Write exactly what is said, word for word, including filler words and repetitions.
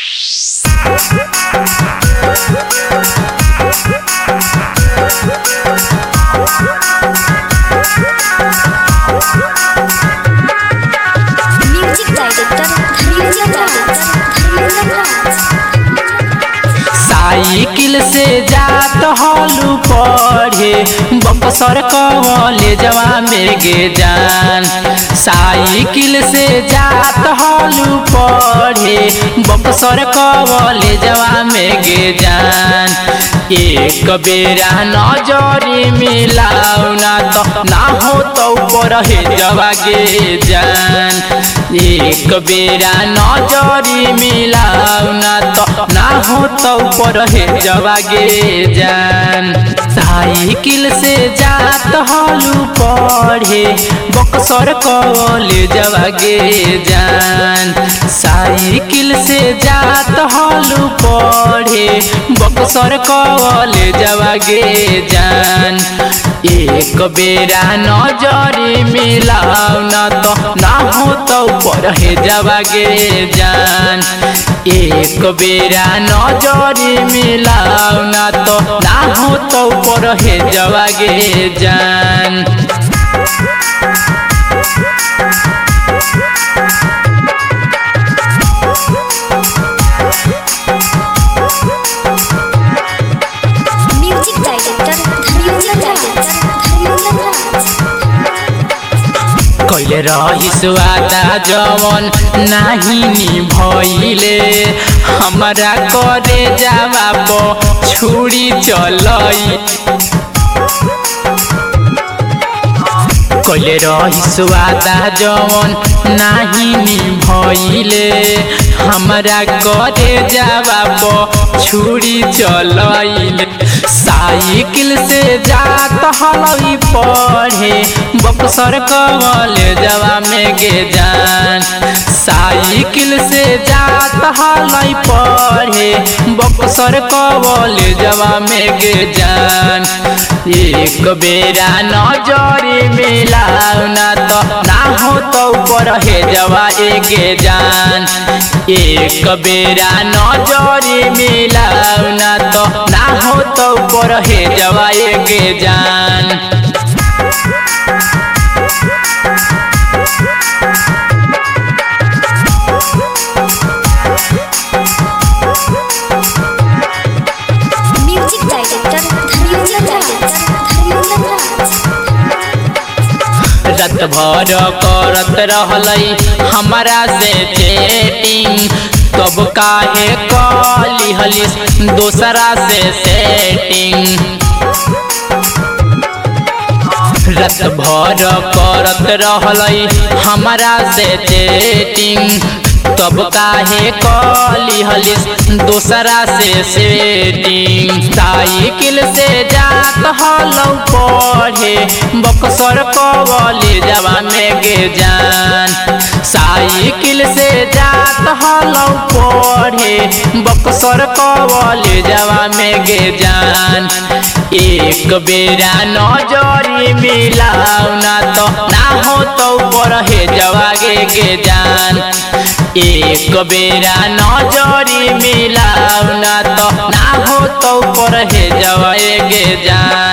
Music director Dhirendra Raj Dhirendra Raj cycle से जात हलू पढ़े बक्सर कॉलेजवा में गे जान। साइकिल से जात हलू पढ़े बक्सर कॉलेजवा में गे जान। एक बेरा नजरी मिलाऊ ना तो ना हो तो पढ़े जवा गे जान। एक बेरा नजरी मिलाऊ ना तो ना हो तो पढ़े जवा गे जान। साइकिल से जात हलू पढ़े बक्सर कॉलेजवा गे जान। साइकिल से जात हलू पढ़े बक्सर कॉलेजवा गे जान। एक बेरा नजरी मिलाऊ ना तो ना हो तो पढ़े जवा गे जान। एक बेरा नजरी मिलाऊ ना तो ना हो तो पढ़े जवा गे जान। म्यूजिक डायरेक्टर धीरेन्द्र राज धीरेन्द्र राज कैले रहिस वादा जवन नाही निभइले हमरा करे जावा छुरी चलई। कैले रहिस वादा जवन नाही निभइले हमरा करे जावा छुरी चलई। साइकिल से जात हलई पढ़े बक्सर कॉलेजवा में गे जान। साइकिल से जात हलई पढ़े बक्सर कॉलेजवा में गे जान। एक बेरा नजरी मिलाऊ ना तो ना हो तो पढ़े जवा गे जान। एक बेरा नजरी मिलाऊ ना तो ना हो तो पढ़े जवा गे जान। म्यूजिक डायरेक्टर धीरेन्द्र राज धीरेन्द्र राज रात भर करत रहलई हमरा से चैटिंग तब काहे कली हलिस दोसरा से सेटिंग। रात भर करत रहलई हमरा से चैटिंग तब काहे कली हलिस दोसरा से सेटिंग। साइकिल से जात हलौ पढ़े बक्सर कॉलेजवा में गे जान। साइकिल से जात हलौ पढ़े बक्सर कॉलेजवा में गे जान। एक बेरा नजरी मिलाऊ ना तो ना हो तो पढ़े जवा गे जान। एक बेरा नजरी मिलाऊ ना तो ना हो तो पढ़े जवा गे जान।